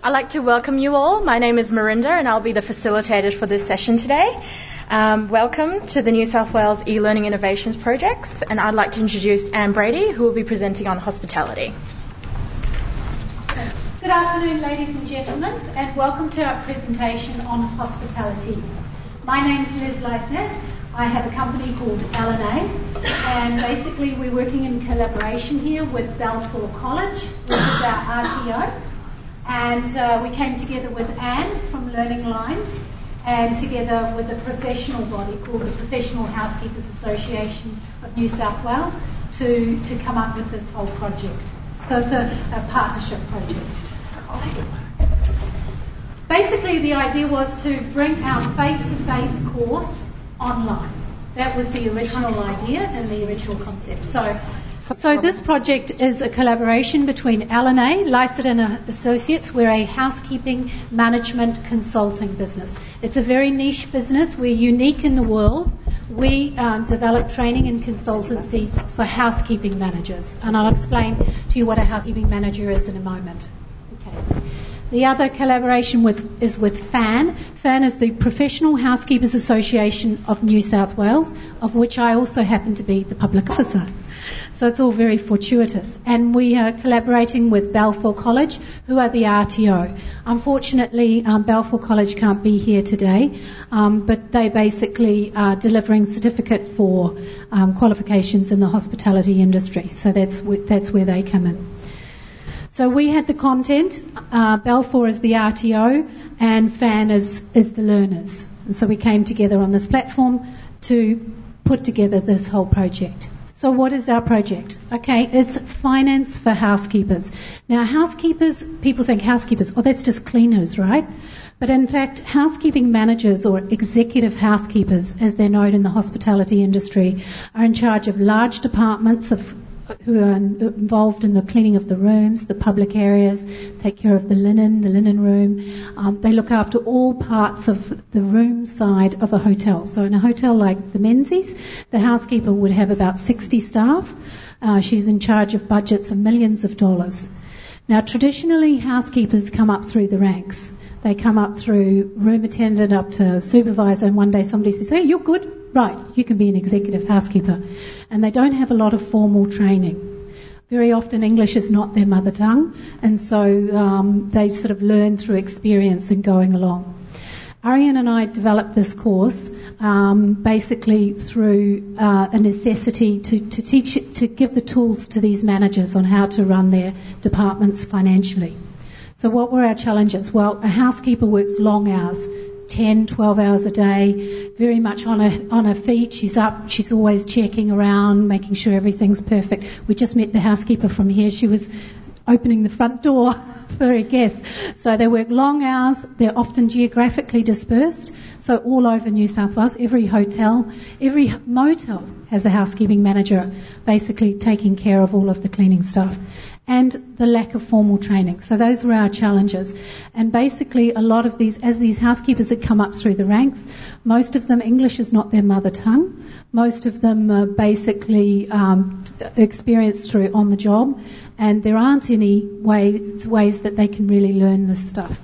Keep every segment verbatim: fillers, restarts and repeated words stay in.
I'd like to welcome you all. My name is Marinda and I'll be the facilitator for this session today. Um, welcome to the New South Wales e-learning innovations projects, and I'd like to introduce Anne Brady, who will be presenting on hospitality. Good afternoon, ladies and gentlemen, and welcome to our presentation on hospitality. My name is Liz Lysette. I have a company called L and A, and basically we're working in collaboration here with Balfour College, which is our R T O. And uh, we came together with Anne from Learning Lines and together with a professional body called the Professional Housekeepers Association of New South Wales to, to come up with this whole project. So it's a, a partnership project. Basically the idea was to bring our face-to-face course online. That was the original idea and the original concept. So So this project is a collaboration between L and A, Lysette and Associates. We're a housekeeping management consulting business. It's a very niche business. We're unique in the world. We um, develop training and consultancies for housekeeping managers. And I'll explain to you what a housekeeping manager is in a moment. Okay. The other collaboration with, is with F A N. F A N is the Professional Housekeepers Association of New South Wales, of which I also happen to be the public officer. So it's all very fortuitous. And we are collaborating with Balfour College, who are the R T O. Unfortunately, um, Balfour College can't be here today, um, but they basically are delivering certificate for um, qualifications in the hospitality industry. So that's wh- that's where they come in. So we had the content, uh, Balfour is the R T O, and F A N is, is the learners. And so we came together on this platform to put together this whole project. So what is our project? Okay, it's finance for housekeepers. Now housekeepers, people think housekeepers, oh that's just cleaners, right? But in fact, housekeeping managers or executive housekeepers, as they're known in the hospitality industry, are in charge of large departments of who are involved in the cleaning of the rooms, the public areas, take care of the linen, the linen room. Um, they look after all parts of the room side of a hotel. So in a hotel like the Menzies, the housekeeper would have about sixty staff. Uh, she's in charge of budgets of millions of dollars. Now traditionally, housekeepers come up through the ranks. They come up through room attendant up to supervisor, and one day somebody says, hey, you're good. Right, you can be an executive housekeeper. And they don't have a lot of formal training. Very often English is not their mother tongue, and so um, they sort of learn through experience and going along. Ariane and I developed this course um, basically through uh, a necessity to, to teach, to give the tools to these managers on how to run their departments financially. So what were our challenges? Well, a housekeeper works long hours, ten, twelve hours a day, very much on her, on her feet. She's up, she's always checking around, making sure everything's perfect. We just met the housekeeper from here. She was opening the front door for her guests. So they work long hours. They're often geographically dispersed. So all over New South Wales, every hotel, every motel has a housekeeping manager basically taking care of all of the cleaning stuff. And the lack of formal training. So those were our challenges. And basically a lot of these, as these housekeepers had come up through the ranks, most of them, English is not their mother tongue. Most of them are basically um, experienced through on the job, and there aren't any ways, ways that they can really learn this stuff.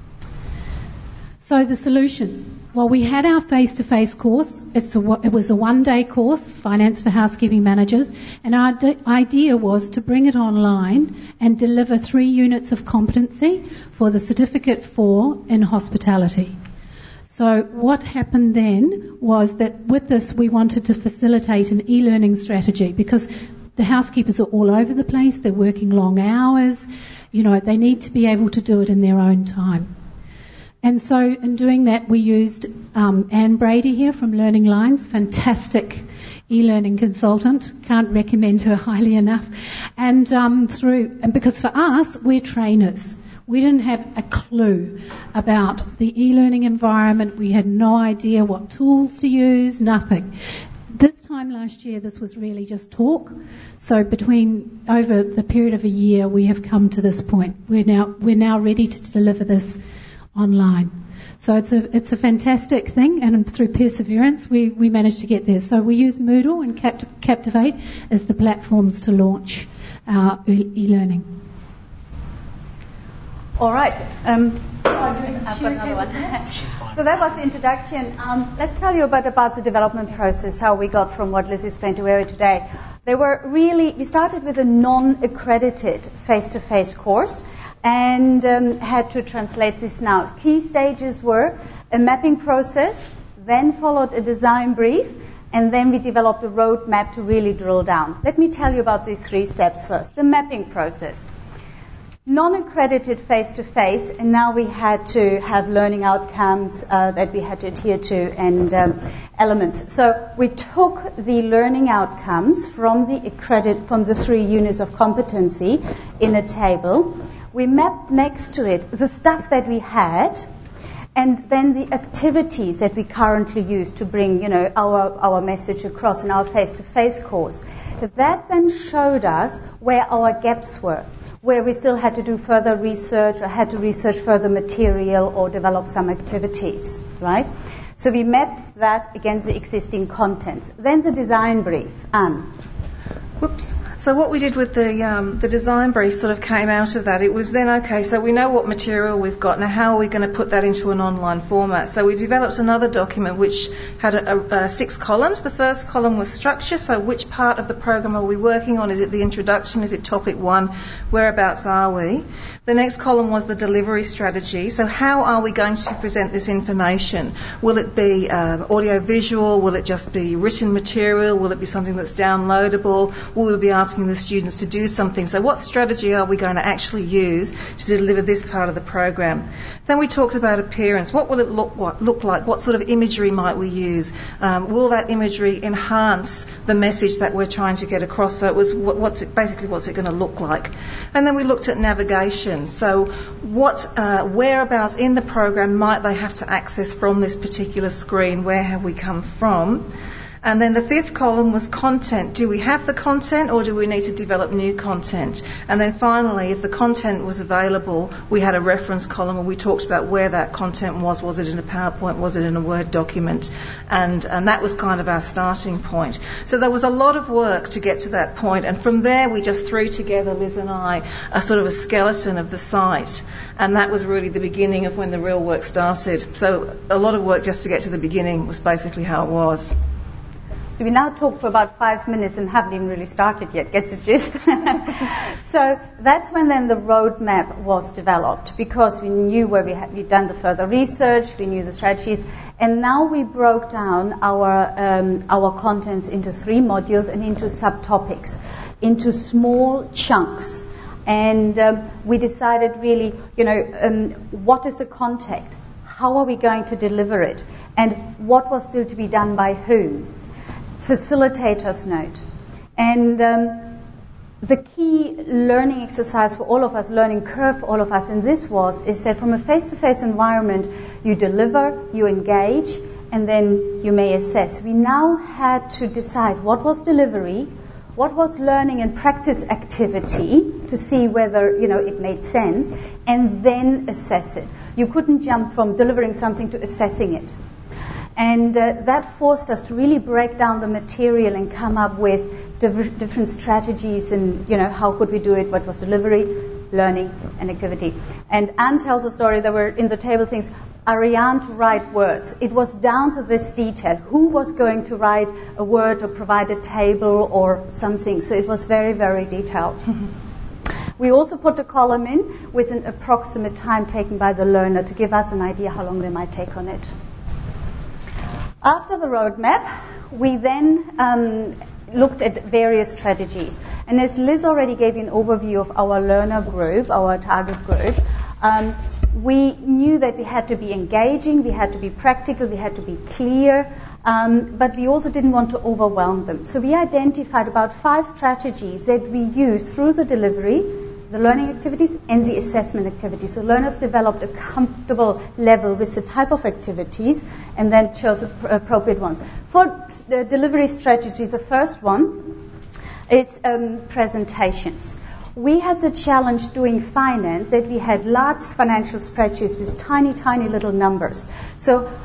So the solution. Well, we had our face-to-face course. It's a, it was a one-day course, Finance for Housekeeping Managers, and our d- idea was to bring it online and deliver three units of competency for the Certificate four in hospitality. So what happened then was that with this we wanted to facilitate an e-learning strategy, because the housekeepers are all over the place, they're working long hours, you know, they need to be able to do it in their own time. And so in doing that, we used um, Anne Brady here from Learning Lines, fantastic e-learning consultant. Can't recommend her highly enough. And um, through, and because for us, we're trainers. We didn't have a clue about the e-learning environment. We had no idea what tools to use, nothing. This time last year, this was really just talk. So between, over the period of a year, we have come to this point. We're now, we're now ready to deliver this online. So it's a it's a fantastic thing, and through perseverance we, we managed to get there. So we use Moodle and Capt- Captivate as the platforms to launch our e-learning. All right. Um, I've got another one. So that was the introduction. Um, let's tell you a bit about the development process, how we got from what Liz explained to where we are today. They were really, we started with a non-accredited face-to-face course and um, had to translate this now. Key stages were a mapping process, then followed a design brief, and then we developed a roadmap to really drill down. Let me tell you about these three steps first. The mapping process. Non-accredited face-to-face, and now we had to have learning outcomes uh, that we had to adhere to and um, elements. So we took the learning outcomes from the accredit from the three units of competency in a table. We mapped next to it the stuff that we had, and then the activities that we currently use to bring, you know, our our message across in our face-to-face course. That then showed us where our gaps were, where we still had to do further research or had to research further material or develop some activities, right? So we mapped that against the existing contents. Then the design brief. Anne. Whoops. So what we did with the um, the design brief sort of came out of that. It was then, okay, so we know what material we've got. Now how are we going to put that into an online format? So we developed another document which had a, a, a six columns. The first column was structure, so which part of the program are we working on? Is it the introduction? Is it topic one? Whereabouts are we? The next column was the delivery strategy. So how are we going to present this information? Will it be um, audio-visual? Will it just be written material? Will it be something that's downloadable? Will we be asking the students to do something? So what strategy are we going to actually use to deliver this part of the program? Then we talked about appearance. What will it look, what, look like? What sort of imagery might we use? Um, will that imagery enhance the message that we're trying to get across? So it was what, what's it, basically what's it going to look like? And then we looked at navigation. So what, uh, whereabouts in the program might they have to access from this particular screen? Where have we come from? And then the fifth column was content. Do we have the content or do we need to develop new content? And then finally, if the content was available, we had a reference column where we talked about where that content was. Was it in a PowerPoint? Was it in a Word document? And, and that was kind of our starting point. So there was a lot of work to get to that point. And from there, we just threw together, Liz and I, a sort of a skeleton of the site. And that was really the beginning of when the real work started. So a lot of work just to get to the beginning was basically how it was. So we now talk for about five minutes and haven't even really started yet. Gets the gist? So that's when then the roadmap was developed, because we knew where we had we'd done the further research, we knew the strategies, and now we broke down our um, our contents into three modules and into subtopics, into small chunks, and um, we decided really, you know, um, what is the content, how are we going to deliver it, and what was still to be done by whom. Facilitators note. And um, the key learning exercise for all of us, learning curve for all of us in this was, is that from a face-to-face environment, you deliver, you engage, and then you may assess. We now had to decide what was delivery, what was learning and practice activity to see whether, you know, it made sense, and then assess it. You couldn't jump from delivering something to assessing it. And uh, that forced us to really break down the material and come up with div- different strategies and, you know, how could we do it, what was delivery, learning, and activity. And Anne tells a story, there were in the table things, Ariane to write words. It was down to this detail. Who was going to write a word or provide a table or something? So it was very, very detailed. We also put a column in with an approximate time taken by the learner to give us an idea how long they might take on it. After the roadmap, we then um, looked at various strategies. And as Liz already gave you an overview of our learner group, our target group, um, we knew that we had to be engaging, we had to be practical, we had to be clear, um, but we also didn't want to overwhelm them. So we identified about five strategies that we use through the delivery, the learning activities, and the assessment activities. So learners developed a comfortable level with the type of activities and then chose appropriate ones. For the delivery strategy, the first one is um, presentations. We had the challenge doing finance that we had large financial spreadsheets with tiny, tiny little numbers. So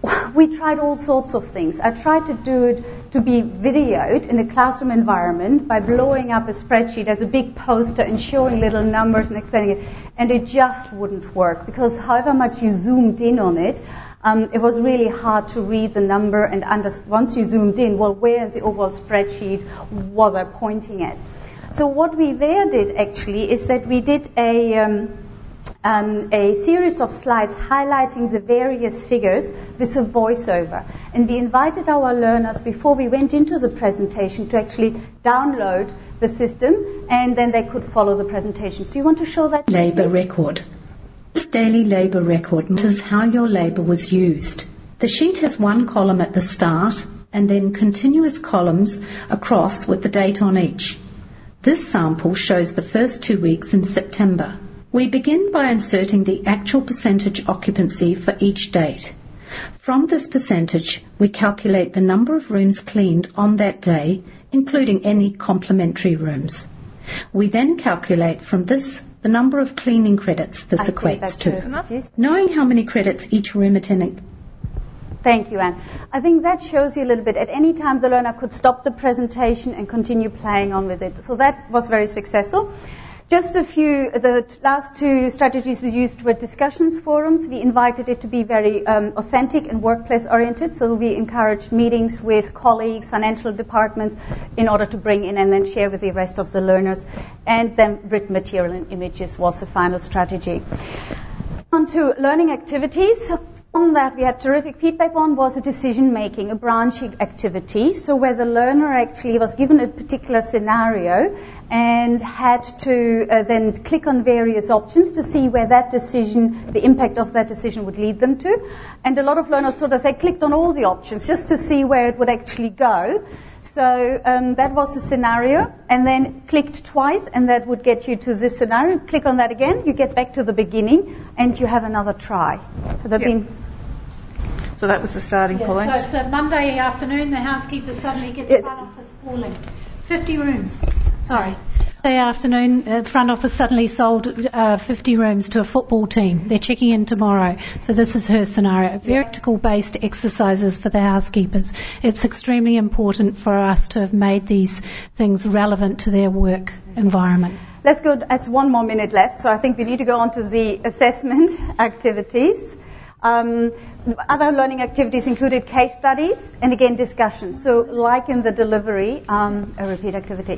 we tried all sorts of things. I tried to do it to be videoed in a classroom environment by blowing up a spreadsheet as a big poster and showing little numbers and explaining it, and it just wouldn't work because however much you zoomed in on it, um, it was really hard to read the number and understand. Once you zoomed in, well, where in the overall spreadsheet was I pointing at? So what we there did actually is that we did a um, Um, a series of slides highlighting the various figures with a voiceover. And we invited our learners before we went into the presentation to actually download the system, and then they could follow the presentation. So you want to show that? Labour record. This daily labour record matters how your labour was used. The sheet has one column at the start and then continuous columns across with the date on each. This sample shows the first two weeks in September. We begin by inserting the actual percentage occupancy for each date. From this percentage, we calculate the number of rooms cleaned on that day, including any complementary rooms. We then calculate from this the number of cleaning credits this I equates to. Enough. Knowing how many credits each room attendant. Thank you, Anne. I think that shows you a little bit. At any time, the learner could stop the presentation and continue playing on with it. So that was very successful. Just a few, the last two strategies we used were discussions forums. We invited it to be very um, authentic and workplace oriented. So we encouraged meetings with colleagues, financial departments in order to bring in and then share with the rest of the learners. And then written material and images was the final strategy. On to learning activities. On that, we had terrific feedback on was a decision making, a branching activity. So where the learner actually was given a particular scenario and had to uh, then click on various options to see where that decision, the impact of that decision would lead them to. And a lot of learners told us they clicked on all the options just to see where it would actually go. So um, that was the scenario, and then clicked twice, and that would get you to this scenario. Click on that again, you get back to the beginning, and you have another try. Have there Yep. been? So that was the starting Yeah, point. so it's a Monday afternoon, the housekeeper suddenly gets It- front office calling. fifty rooms. Sorry. Monday afternoon, uh, front office suddenly sold uh, fifty rooms to a football team. They're checking in tomorrow. So this is her scenario. Very practical-based exercises for the housekeepers. It's extremely important for us to have made these things relevant to their work environment. Let's go. It's one more minute left, so I think we need to go on to the assessment activities. Um, other learning activities included case studies and again discussions. So like in the delivery, um, a repeat activity.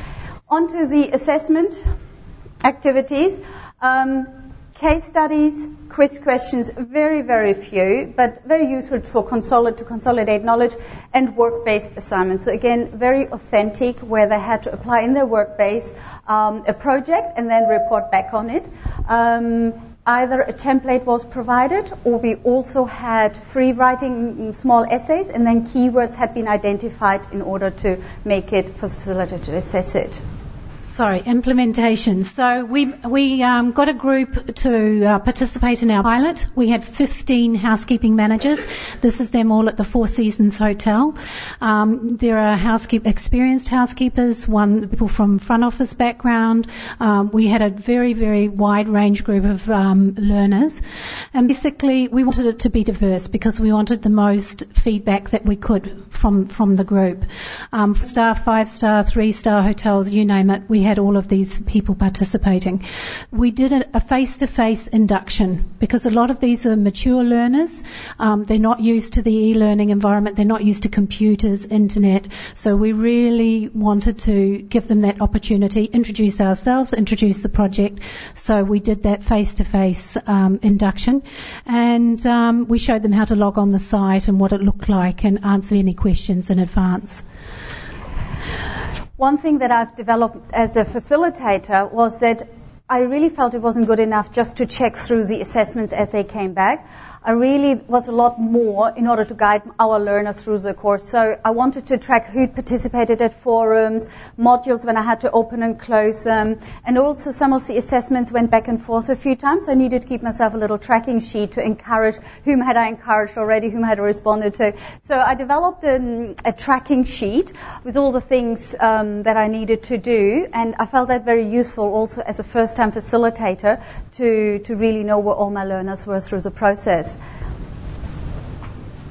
On to the assessment activities. Um, case studies, quiz questions, very, very few, but very useful for consolidate, to consolidate knowledge, and work-based assignments. So again, very authentic, where they had to apply in their work-base um, a project and then report back on it. Um, Either a template was provided, or we also had free writing small essays, and then keywords had been identified in order to make it for the facilitator to assess it. Sorry, implementation. So we we um, got a group to uh, participate in our pilot. We had fifteen housekeeping managers. This is them all at the Four Seasons Hotel. Um, there are housekeep experienced housekeepers, one people from front office background. Um, we had a very very wide range group of um, learners, and basically we wanted it to be diverse because we wanted the most feedback that we could from from the group. Um, star, five star, three star hotels, you name it. We had all of these people participating. We did a, a face-to-face induction because a lot of these are mature learners. Um, they're not used to the e-learning environment. They're not used to computers, internet. So we really wanted to give them that opportunity, introduce ourselves, introduce the project. So we did that face-to-face um, induction, and um, we showed them how to log on the site and what it looked like and answered any questions in advance. One thing that I've developed as a facilitator was that I really felt it wasn't good enough just to check through the assessments as they came back. I really was a lot more in order to guide our learners through the course. So I wanted to track who participated at forums, modules when I had to open and close them, and also some of the assessments went back and forth a few times. I needed to keep myself a little tracking sheet to encourage whom had I encouraged already, whom had I responded to. So I developed a, a tracking sheet with all the things um, that I needed to do, and I felt that very useful also as a first-time facilitator to, to really know where all my learners were through the process.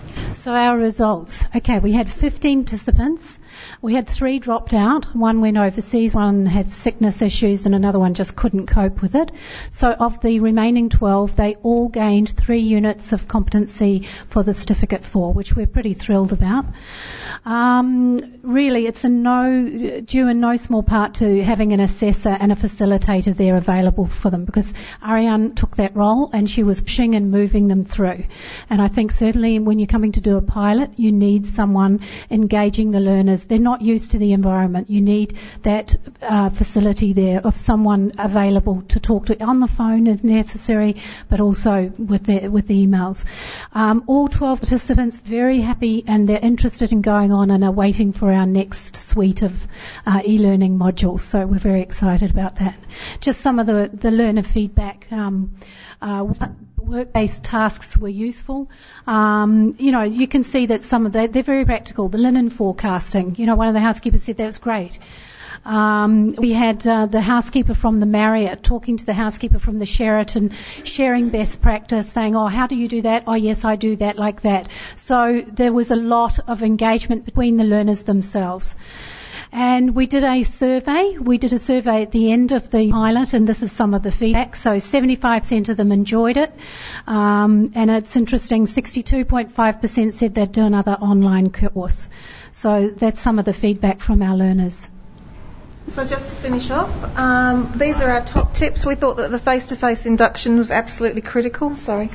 So our results. Okay, we had fifteen participants. We had three dropped out. One went overseas, one had sickness issues, and another one just couldn't cope with it. So of the remaining twelve, they all gained three units of competency for the Certificate four, which we're pretty thrilled about. Um, really, it's a no, due in no small part to having an assessor and a facilitator there available for them, because Ariane took that role and she was pushing and moving them through. And I think certainly when you're coming to do a pilot, you need someone engaging the learners. They're not used to the environment. You need that uh, facility there of someone available to talk to on the phone if necessary, but also with the, with the emails. Um, all twelve participants very happy, and they're interested in going on and are waiting for our next suite of uh, e-learning modules. So we're very excited about that. Just some of the, the learner feedback. Um, uh, work-based tasks were useful. Um, you know, you can see that some of the, they're very practical. The linen forecasting, you know, one of the housekeepers said that was great. Um, we had uh, the housekeeper from the Marriott talking to the housekeeper from the Sheraton, sharing best practice, saying, oh, how do you do that? Oh, yes, I do that like that. So there was a lot of engagement between the learners themselves. And we did a survey. We did a survey at the end of the pilot, and this is some of the feedback. So seventy-five percent of them enjoyed it. Um, and it's interesting, sixty-two point five percent said they'd do another online course. So that's some of the feedback from our learners. So just to finish off, um, these are our top tips. We thought that the face-to-face induction was absolutely critical. Sorry.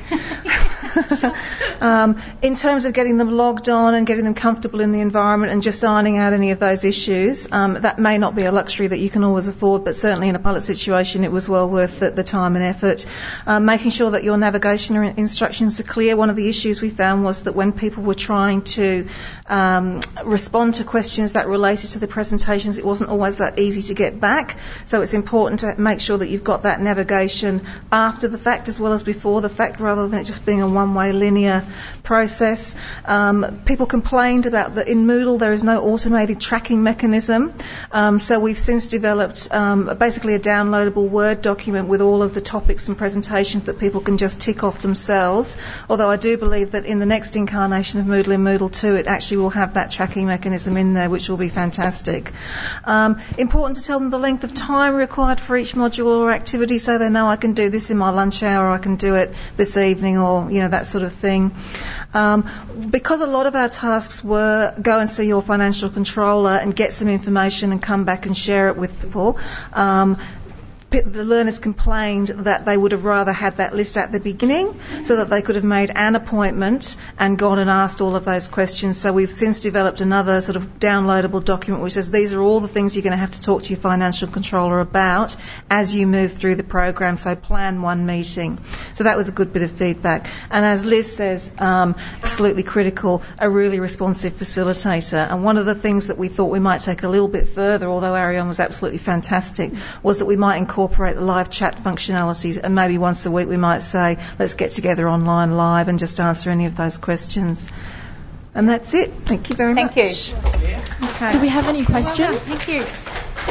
um, in terms of getting them logged on and getting them comfortable in the environment and just ironing out any of those issues, um, that may not be a luxury that you can always afford, but certainly in a pilot situation it was well worth the, the time and effort. Um, making sure that your navigation instructions are clear. One of the issues we found was that when people were trying to um, respond to questions that related to the presentations, it wasn't always that easy to get back. So it's important to make sure that you've got that navigation after the fact as well as before the fact, rather than it just being a one-way linear process. Um, people complained about that in Moodle there is no automated tracking mechanism. Um, so we've since developed um, basically a downloadable Word document with all of the topics and presentations that people can just tick off themselves. Although I do believe that in the next incarnation of Moodle, in Moodle two, it actually will have that tracking mechanism in there, which will be fantastic. Um, Important to tell them the length of time required for each module or activity, so they know I can do this in my lunch hour, or I can do it this evening, or you know, that sort of thing. Um, because a lot of our tasks were go and see your financial controller and get some information and come back and share it with people. Um, The learners complained that they would have rather had that list at the beginning so that they could have made an appointment and gone and asked all of those questions. So we've since developed another sort of downloadable document which says these are all the things you're going to have to talk to your financial controller about as you move through the program. So plan one meeting. So that was a good bit of feedback. And as Liz says, um, absolutely critical, a really responsive facilitator. And one of the things that we thought we might take a little bit further, although Ariane was absolutely fantastic, was that we might incorporate incorporate live chat functionalities, and maybe once a week we might say, let's get together online live and just answer any of those questions. And that's it. Thank you very Thank much. Thank you. Okay. Do we have any questions? Thank you.